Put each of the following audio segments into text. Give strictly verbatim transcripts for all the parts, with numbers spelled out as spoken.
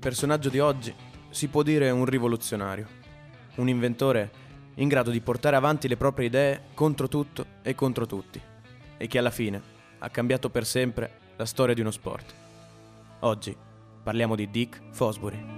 personaggio di oggi si può dire un rivoluzionario, un inventore in grado di portare avanti le proprie idee contro tutto e contro tutti, e che alla fine ha cambiato per sempre la storia di uno sport. Oggi parliamo di Dick Fosbury.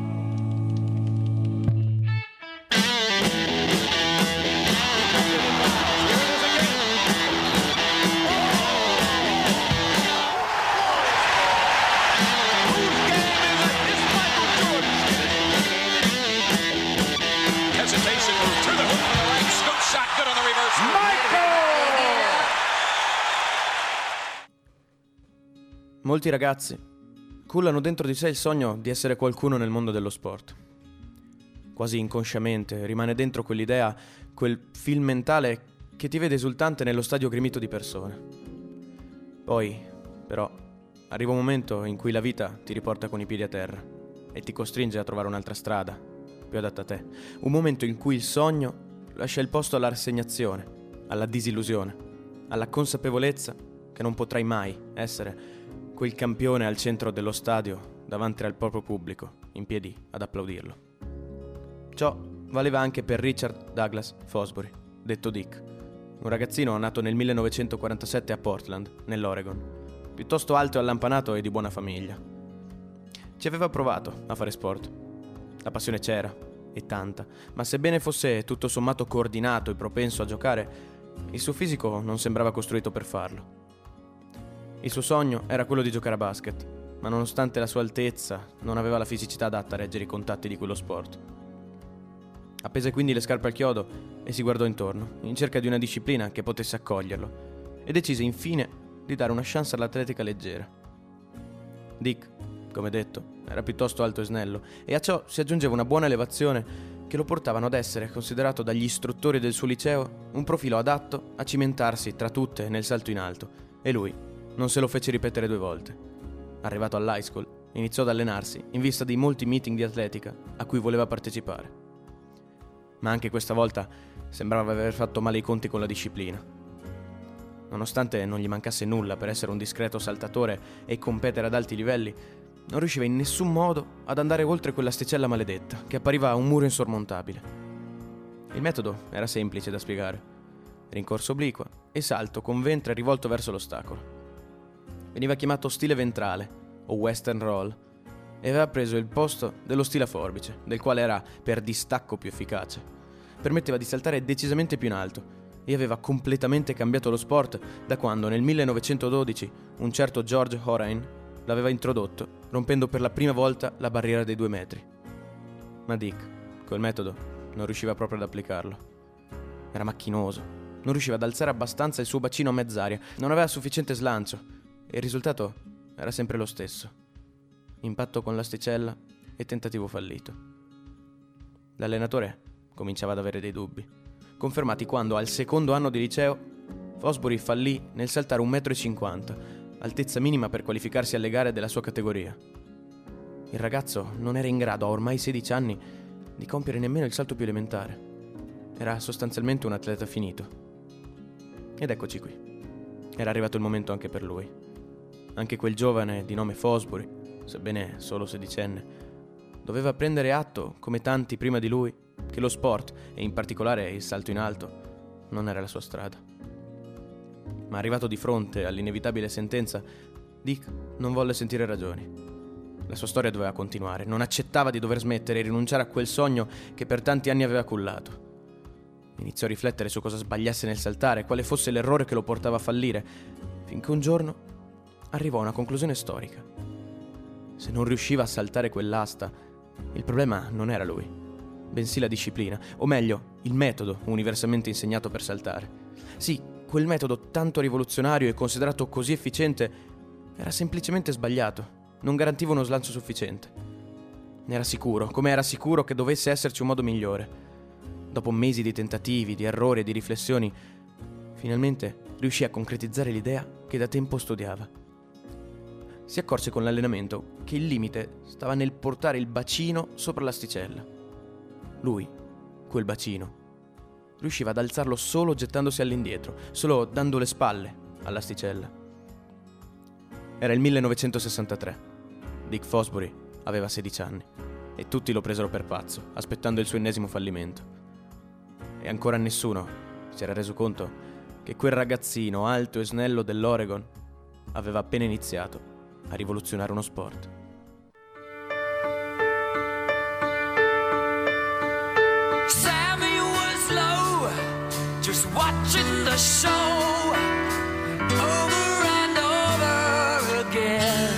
Molti ragazzi cullano dentro di sé il sogno di essere qualcuno nel mondo dello sport. Quasi inconsciamente rimane dentro quell'idea, quel film mentale che ti vede esultante nello stadio gremito di persone. Poi, però, arriva un momento in cui la vita ti riporta con i piedi a terra e ti costringe a trovare un'altra strada, più adatta a te. Un momento in cui il sogno lascia il posto alla rassegnazione, alla disillusione, alla consapevolezza che non potrai mai essere quel campione al centro dello stadio davanti al proprio pubblico, in piedi ad applaudirlo. Ciò valeva anche per Richard Douglas Fosbury, detto Dick, un ragazzino nato nel millenovecentoquarantasette a Portland, nell'Oregon, piuttosto alto e allampanato e di buona famiglia. Ci aveva provato a fare sport. La passione c'era, e tanta, ma sebbene fosse tutto sommato coordinato e propenso a giocare, il suo fisico non sembrava costruito per farlo. Il suo sogno era quello di giocare a basket, ma nonostante la sua altezza non aveva la fisicità adatta a reggere i contatti di quello sport. Appese quindi le scarpe al chiodo e si guardò intorno, in cerca di una disciplina che potesse accoglierlo, e decise infine di dare una chance all'atletica leggera. Dick, come detto, era piuttosto alto e snello, e a ciò si aggiungeva una buona elevazione che lo portavano ad essere considerato dagli istruttori del suo liceo un profilo adatto a cimentarsi tra tutte nel salto in alto, e lui non se lo fece ripetere due volte. Arrivato all'high school, iniziò ad allenarsi in vista di molti meeting di atletica a cui voleva partecipare. Ma anche questa volta sembrava aver fatto male i conti con la disciplina. Nonostante non gli mancasse nulla per essere un discreto saltatore e competere ad alti livelli, non riusciva in nessun modo ad andare oltre quell'asticella maledetta che appariva un muro insormontabile. Il metodo era semplice da spiegare: rincorsa obliqua e salto con ventre rivolto verso l'ostacolo. Veniva chiamato stile ventrale o western roll e aveva preso il posto dello stile a forbice, del quale era per distacco più efficace. Permetteva di saltare decisamente più in alto e aveva completamente cambiato lo sport da quando nel millenovecentododici un certo George Horain l'aveva introdotto, rompendo per la prima volta la barriera dei due metri. Ma Dick, col metodo, non riusciva proprio ad applicarlo. Era macchinoso, non riusciva ad alzare abbastanza il suo bacino a mezz'aria, non aveva sufficiente slancio, e il risultato era sempre lo stesso: impatto con l'asticella e tentativo fallito. L'allenatore cominciava ad avere dei dubbi, confermati quando al secondo anno di liceo Fosbury fallì nel saltare un metro e cinquanta, altezza minima per qualificarsi alle gare della sua categoria. Il ragazzo non era in grado, a ormai sedici anni, di compiere nemmeno il salto più elementare. Era sostanzialmente un atleta finito. Ed eccoci qui. Era arrivato il momento anche per lui. Anche quel giovane di nome Fosbury, sebbene solo sedicenne, doveva prendere atto, come tanti prima di lui, che lo sport, e in particolare il salto in alto, non era la sua strada. Ma arrivato di fronte all'inevitabile sentenza, Dick non volle sentire ragioni. La sua storia doveva continuare, non accettava di dover smettere e rinunciare a quel sogno che per tanti anni aveva cullato. Iniziò a riflettere su cosa sbagliasse nel saltare, quale fosse l'errore che lo portava a fallire, finché un giorno arrivò a una conclusione storica. Se non riusciva a saltare quell'asta, il problema non era lui, bensì la disciplina, o meglio, il metodo universalmente insegnato per saltare. Sì, quel metodo tanto rivoluzionario e considerato così efficiente era semplicemente sbagliato, non garantiva uno slancio sufficiente. Ne era sicuro, come era sicuro che dovesse esserci un modo migliore. Dopo mesi di tentativi, di errori e di riflessioni, finalmente riuscì a concretizzare l'idea che da tempo studiava. Si accorse con l'allenamento che il limite stava nel portare il bacino sopra l'asticella. Lui, quel bacino, riusciva ad alzarlo solo gettandosi all'indietro, solo dando le spalle all'asticella. Era il millenovecentosessantatré. Dick Fosbury aveva sedici anni e tutti lo presero per pazzo, aspettando il suo ennesimo fallimento. E ancora nessuno si era reso conto che quel ragazzino alto e snello dell'Oregon aveva appena iniziato a rivoluzionare uno sport. Sammy was low, just watching the show over and over again.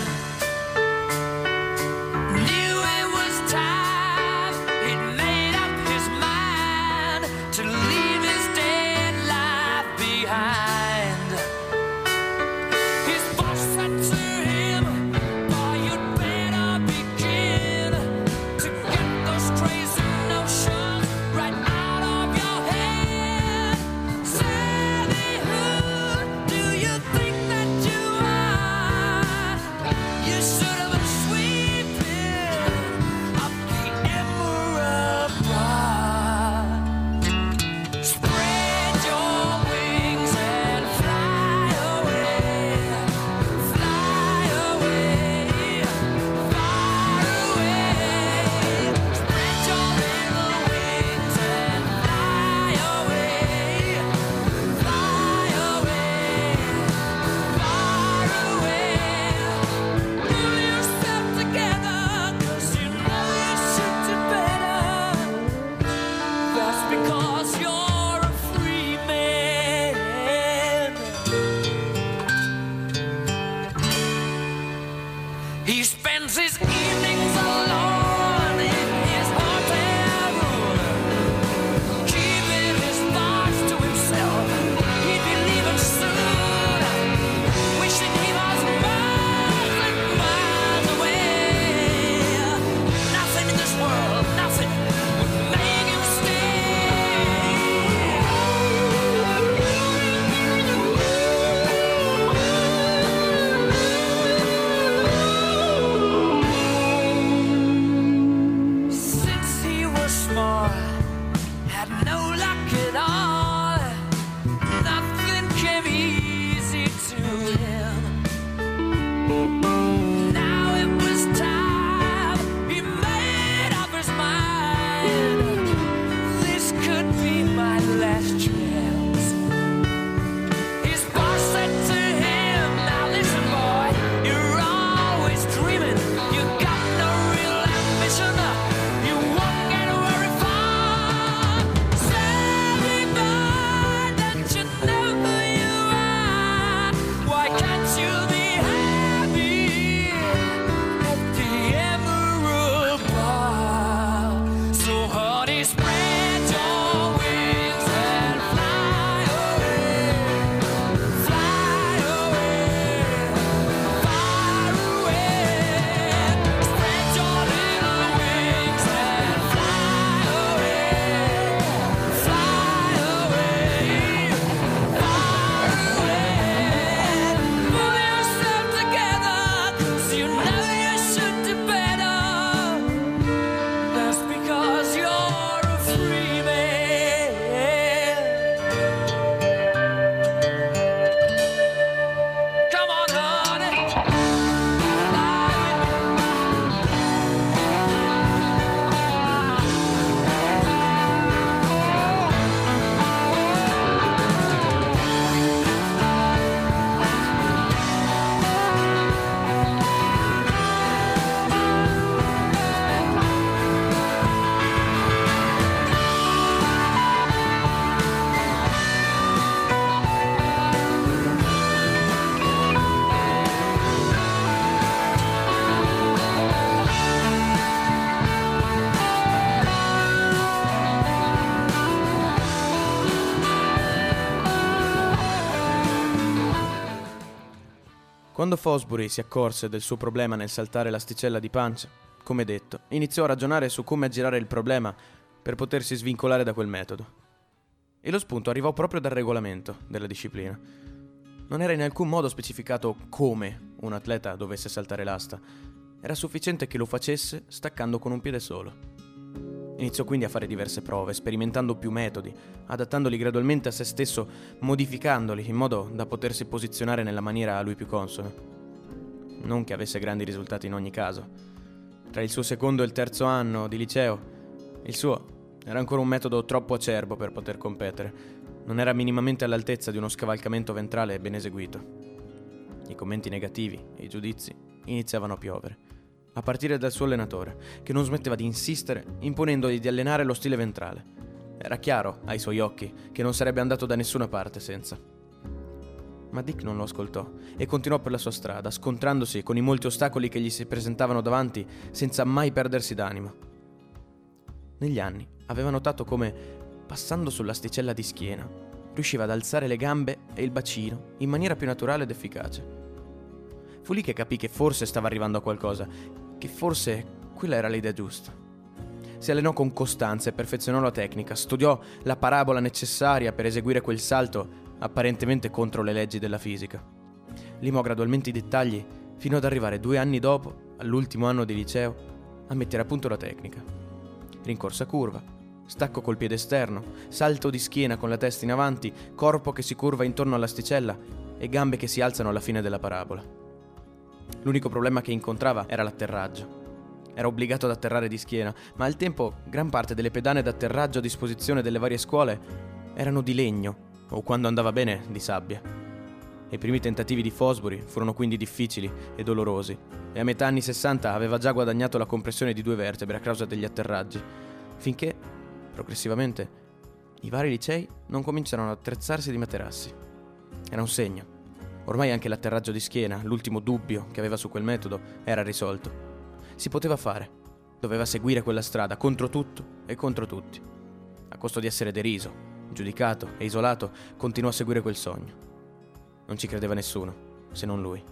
Knew it was time, he'd made up his mind to leave his dead life behind. His boss said to him, boy, you'd better begin to get those crazy notions right out of your head. Sammy, who do you think that you are? You should have been sweeping up the Emerald Bar. Spread your wings and fly away, fly away, far away. Spread your little wings and fly away, fly away, far away. Pull yourself together, 'cause you know you should do better. That's because you're a free man. He spends his evenings alone in his hotel room, keeping his thoughts to himself. He'd be leaving soon, wishing he was miles and miles away. Nothing in this world, nothing would make him stay. Since he was small, had no luck at all. Nothing came easy to him. Now it was time, he made up his mind. This could be my last chance. His boss said to him, now listen boy, you're always dreaming. You got no real ambition, you won't get very far. Sammy boy, don't you know who you are? Why can't you be happy at the Emerald Bar? So honey, spread your wings and fly away, fly away, far away. Spread your little wings and fly away, fly away, far away. Pull yourself together, 'cause you know you should do better. That's because you're a free man. Come on, honey. Fly with me. Quando Fosbury si accorse del suo problema nel saltare l'asticella di pancia, come detto, iniziò a ragionare su come aggirare il problema per potersi svincolare da quel metodo. E lo spunto arrivò proprio dal regolamento della disciplina. Non era in alcun modo specificato come un atleta dovesse saltare l'asta. Era sufficiente che lo facesse staccando con un piede solo. Iniziò quindi a fare diverse prove, sperimentando più metodi, adattandoli gradualmente a se stesso, modificandoli in modo da potersi posizionare nella maniera a lui più consona. Non che avesse grandi risultati in ogni caso. Tra il suo secondo e il terzo anno di liceo, il suo era ancora un metodo troppo acerbo per poter competere. Non era minimamente all'altezza di uno scavalcamento ventrale ben eseguito. I commenti negativi e i giudizi iniziavano a piovere, a partire dal suo allenatore, che non smetteva di insistere, imponendogli di allenare lo stile ventrale. Era chiaro, ai suoi occhi, che non sarebbe andato da nessuna parte senza. Ma Dick non lo ascoltò e continuò per la sua strada, scontrandosi con i molti ostacoli che gli si presentavano davanti senza mai perdersi d'animo. Negli anni aveva notato come, passando sull'asticella di schiena, riusciva ad alzare le gambe e il bacino in maniera più naturale ed efficace. Fu lì che capì che forse stava arrivando a qualcosa, che forse quella era l'idea giusta. Si allenò con costanza e perfezionò la tecnica, studiò la parabola necessaria per eseguire quel salto apparentemente contro le leggi della fisica. Limò gradualmente i dettagli fino ad arrivare due anni dopo, all'ultimo anno di liceo, a mettere a punto la tecnica. Rincorsa curva, stacco col piede esterno, salto di schiena con la testa in avanti, corpo che si curva intorno all'asticella e gambe che si alzano alla fine della parabola. L'unico problema che incontrava era l'atterraggio. Era obbligato ad atterrare di schiena, ma al tempo gran parte delle pedane d'atterraggio a disposizione delle varie scuole erano di legno, o quando andava bene, di sabbia. I primi tentativi di Fosbury furono quindi difficili e dolorosi, e a metà anni sessanta aveva già guadagnato la compressione di due vertebre a causa degli atterraggi, finché, progressivamente, i vari licei non cominciarono ad attrezzarsi di materassi. Era un segno. Ormai anche l'atterraggio di schiena, l'ultimo dubbio che aveva su quel metodo, era risolto. Si poteva fare. Doveva seguire quella strada contro tutto e contro tutti. A costo di essere deriso, giudicato e isolato, continuò a seguire quel sogno. Non ci credeva nessuno, se non lui.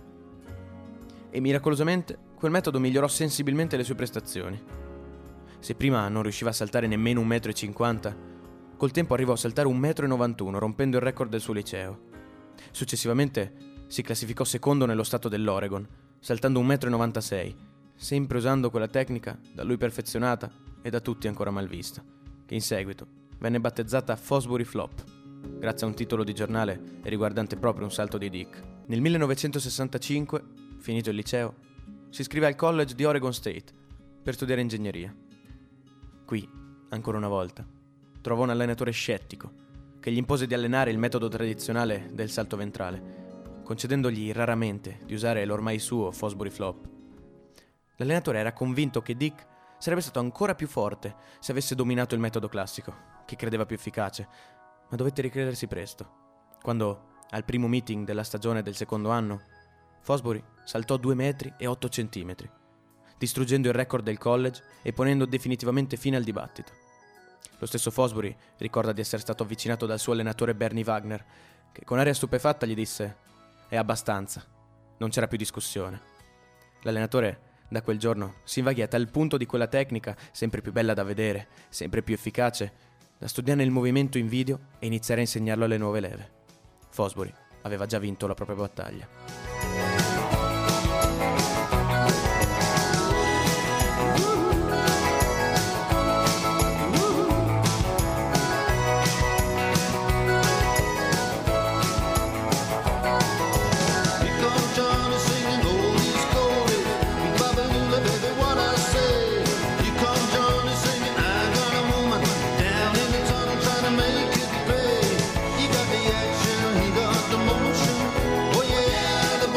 E miracolosamente quel metodo migliorò sensibilmente le sue prestazioni. Se prima non riusciva a saltare nemmeno un metro e cinquanta, col tempo arrivò a saltare un metro e novantuno, rompendo il record del suo liceo. Successivamente si classificò secondo nello stato dell'Oregon, saltando un metro e novantasei, sempre usando quella tecnica da lui perfezionata e da tutti ancora mal vista, che in seguito venne battezzata Fosbury Flop, grazie a un titolo di giornale riguardante proprio un salto di Dick. Nel millenovecentosessantacinque, finito il liceo, si iscrive al College di Oregon State per studiare ingegneria. Qui, ancora una volta, trovò un allenatore scettico che gli impose di allenare il metodo tradizionale del salto ventrale, concedendogli raramente di usare l'ormai suo Fosbury Flop. L'allenatore era convinto che Dick sarebbe stato ancora più forte se avesse dominato il metodo classico, che credeva più efficace, ma dovette ricredersi presto, quando, al primo meeting della stagione del secondo anno, Fosbury saltò due metri e otto centimetri, distruggendo il record del college e ponendo definitivamente fine al dibattito. Lo stesso Fosbury ricorda di essere stato avvicinato dal suo allenatore Bernie Wagner, che con aria stupefatta gli disse: «È abbastanza». Non c'era più discussione. L'allenatore da quel giorno si invaghì a tal punto di quella tecnica, sempre più bella da vedere, sempre più efficace, da studiare il movimento in video e iniziare a insegnarlo alle nuove leve. Fosbury aveva già vinto la propria battaglia. He got the action, he got the motion. Oh yeah, the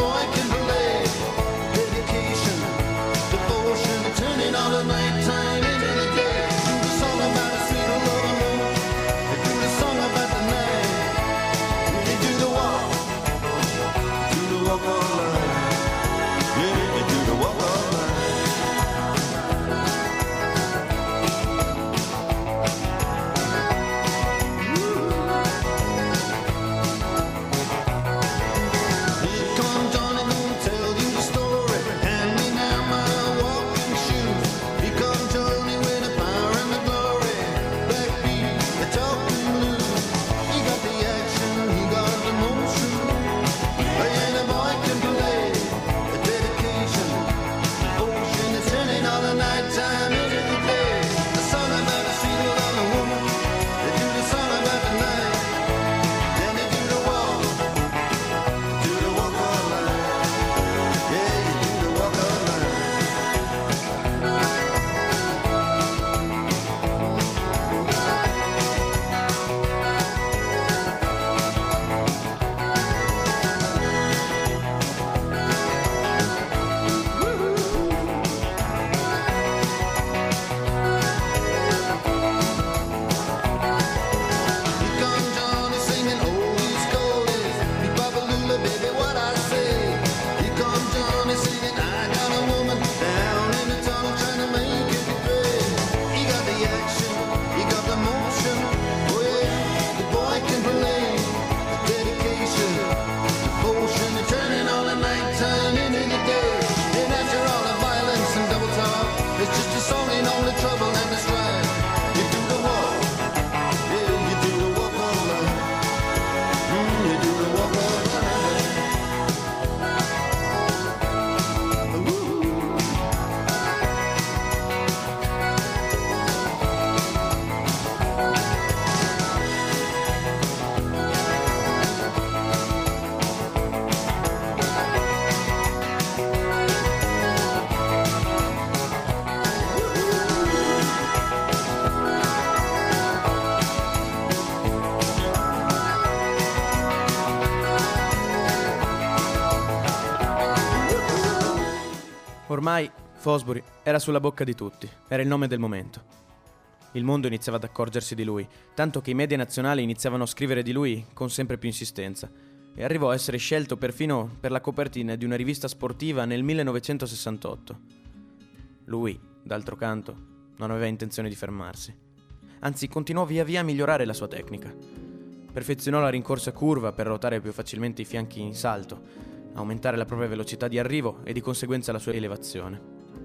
Ormai Fosbury era sulla bocca di tutti, era il nome del momento. Il mondo iniziava ad accorgersi di lui, tanto che i media nazionali iniziavano a scrivere di lui con sempre più insistenza, e arrivò a essere scelto perfino per la copertina di una rivista sportiva nel millenovecentosessantotto. Lui, d'altro canto, non aveva intenzione di fermarsi. Anzi, continuò via via a migliorare la sua tecnica. Perfezionò la rincorsa curva per ruotare più facilmente i fianchi in salto, aumentare la propria velocità di arrivo e di conseguenza la sua elevazione.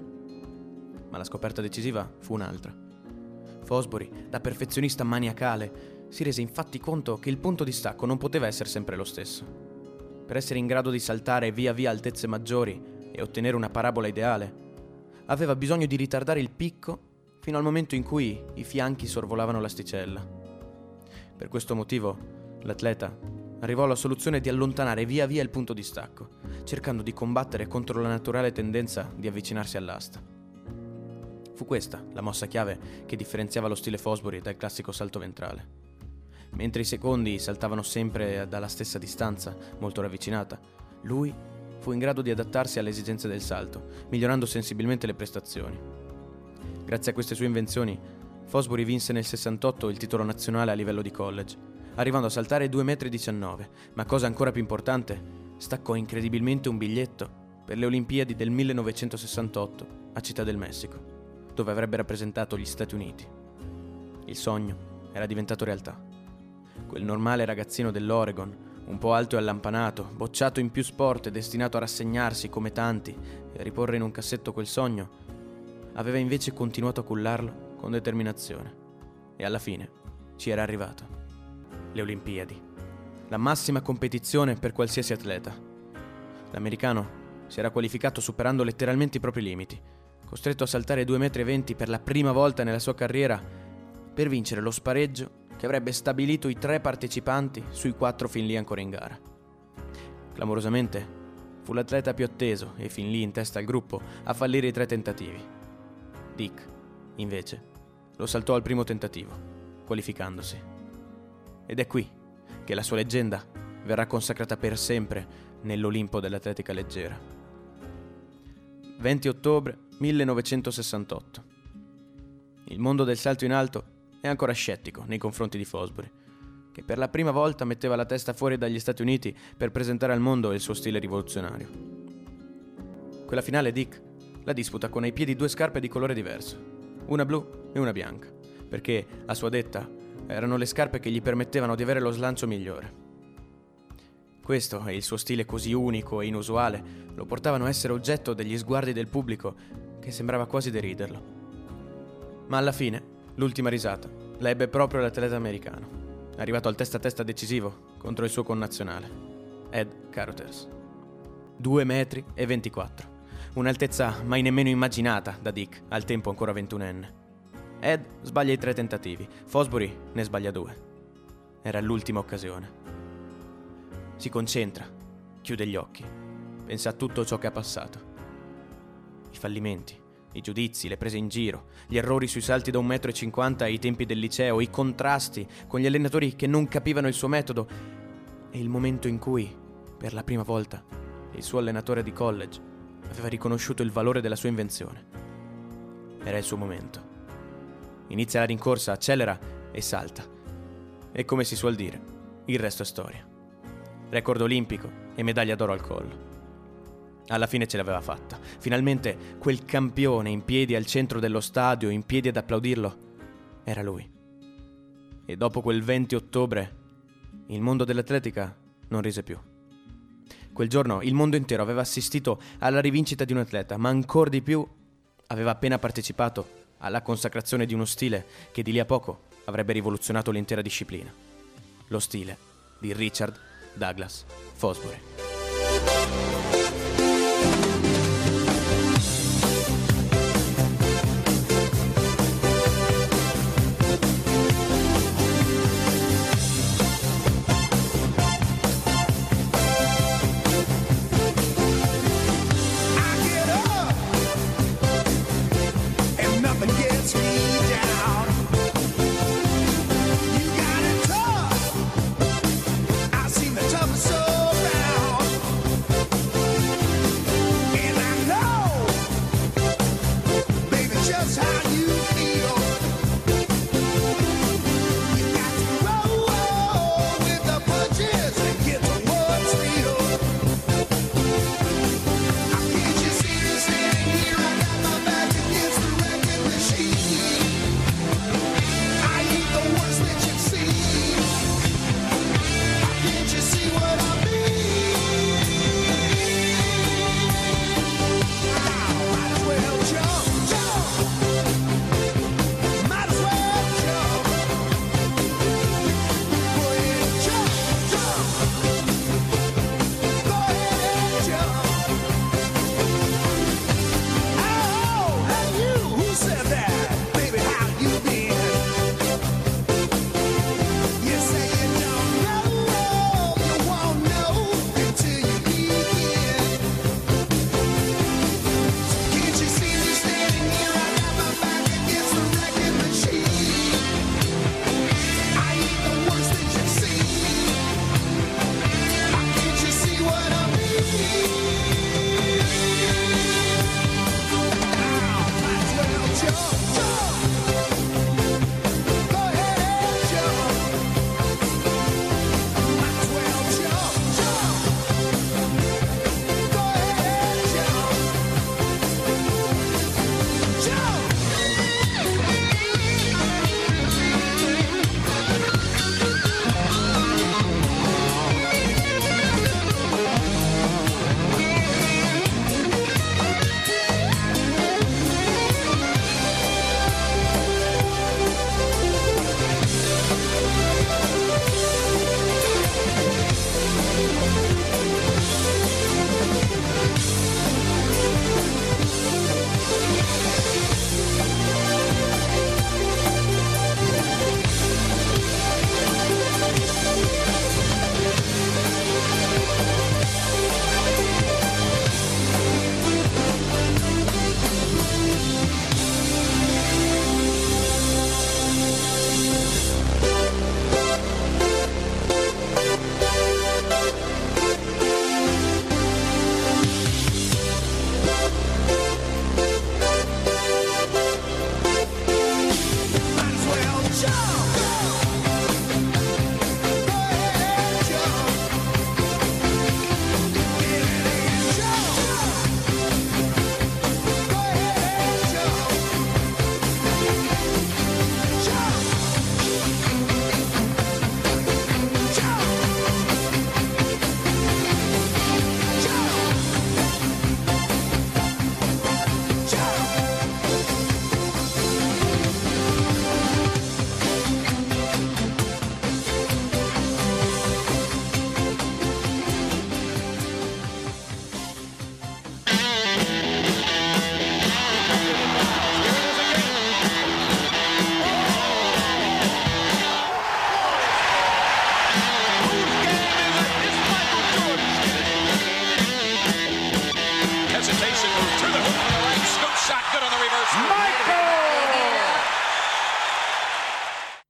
Ma la scoperta decisiva fu un'altra. Fosbury, da perfezionista maniacale, si rese infatti conto che il punto di stacco non poteva essere sempre lo stesso. Per essere in grado di saltare via via altezze maggiori e ottenere una parabola ideale, aveva bisogno di ritardare il picco fino al momento in cui i fianchi sorvolavano l'asticella. Per questo motivo, l'atleta arrivò alla soluzione di allontanare via via il punto di stacco, cercando di combattere contro la naturale tendenza di avvicinarsi all'asta. Fu questa la mossa chiave che differenziava lo stile Fosbury dal classico salto ventrale. Mentre i secondi saltavano sempre dalla stessa distanza, molto ravvicinata, lui fu in grado di adattarsi alle esigenze del salto, migliorando sensibilmente le prestazioni. Grazie a queste sue invenzioni, Fosbury vinse nel sessantotto il titolo nazionale a livello di college, arrivando a saltare due virgola diciannove metri, ma cosa ancora più importante, staccò incredibilmente un biglietto per le Olimpiadi del millenovecentosessantotto a Città del Messico, dove avrebbe rappresentato gli Stati Uniti. Il sogno era diventato realtà. Quel normale ragazzino dell'Oregon, un po' alto e allampanato, bocciato in più sport e destinato a rassegnarsi come tanti e a riporre in un cassetto quel sogno, aveva invece continuato a cullarlo con determinazione. E alla fine ci era arrivato. Le Olimpiadi. La massima competizione per qualsiasi atleta. L'americano si era qualificato superando letteralmente i propri limiti, costretto a saltare due virgola venti metri per la prima volta nella sua carriera per vincere lo spareggio che avrebbe stabilito i tre partecipanti sui quattro fin lì ancora in gara. Clamorosamente, fu l'atleta più atteso e fin lì in testa al gruppo a fallire i tre tentativi. Dick, invece, lo saltò al primo tentativo, qualificandosi. Ed è qui che la sua leggenda verrà consacrata per sempre nell'Olimpo dell'atletica leggera. venti ottobre millenovecentosessantotto. Il mondo del salto in alto è ancora scettico nei confronti di Fosbury, che per la prima volta metteva la testa fuori dagli Stati Uniti per presentare al mondo il suo stile rivoluzionario. Quella finale Dick la disputa con ai piedi due scarpe di colore diverso, una blu e una bianca, perché, a sua detta, erano le scarpe che gli permettevano di avere lo slancio migliore. Questo e il suo stile così unico e inusuale lo portavano a essere oggetto degli sguardi del pubblico che sembrava quasi deriderlo. Ma alla fine, l'ultima risata la ebbe proprio l'atleta americano, arrivato al testa a testa decisivo contro il suo connazionale, Ed Carothers. due virgola ventiquattro metri, un'altezza mai nemmeno immaginata da Dick, al tempo ancora ventunenne. Ed sbaglia i tre tentativi, Fosbury ne sbaglia due. Era l'ultima occasione. Si concentra, chiude gli occhi, pensa a tutto ciò che ha passato. I fallimenti, i giudizi, le prese in giro, gli errori sui salti da un metro e cinquanta ai tempi del liceo, i contrasti con gli allenatori che non capivano il suo metodo e il momento in cui, per la prima volta, il suo allenatore di college aveva riconosciuto il valore della sua invenzione. Era il suo momento. Inizia la rincorsa, accelera e salta. E come si suol dire, il resto è storia. Record olimpico e medaglia d'oro al collo. Alla fine ce l'aveva fatta. Finalmente quel campione in piedi al centro dello stadio, in piedi ad applaudirlo, era lui. E dopo quel venti ottobre, il mondo dell'atletica non rise più. Quel giorno il mondo intero aveva assistito alla rivincita di un atleta, ma ancor di più aveva appena partecipato alla consacrazione di uno stile che di lì a poco avrebbe rivoluzionato l'intera disciplina. Lo stile di Richard Douglas Fosbury.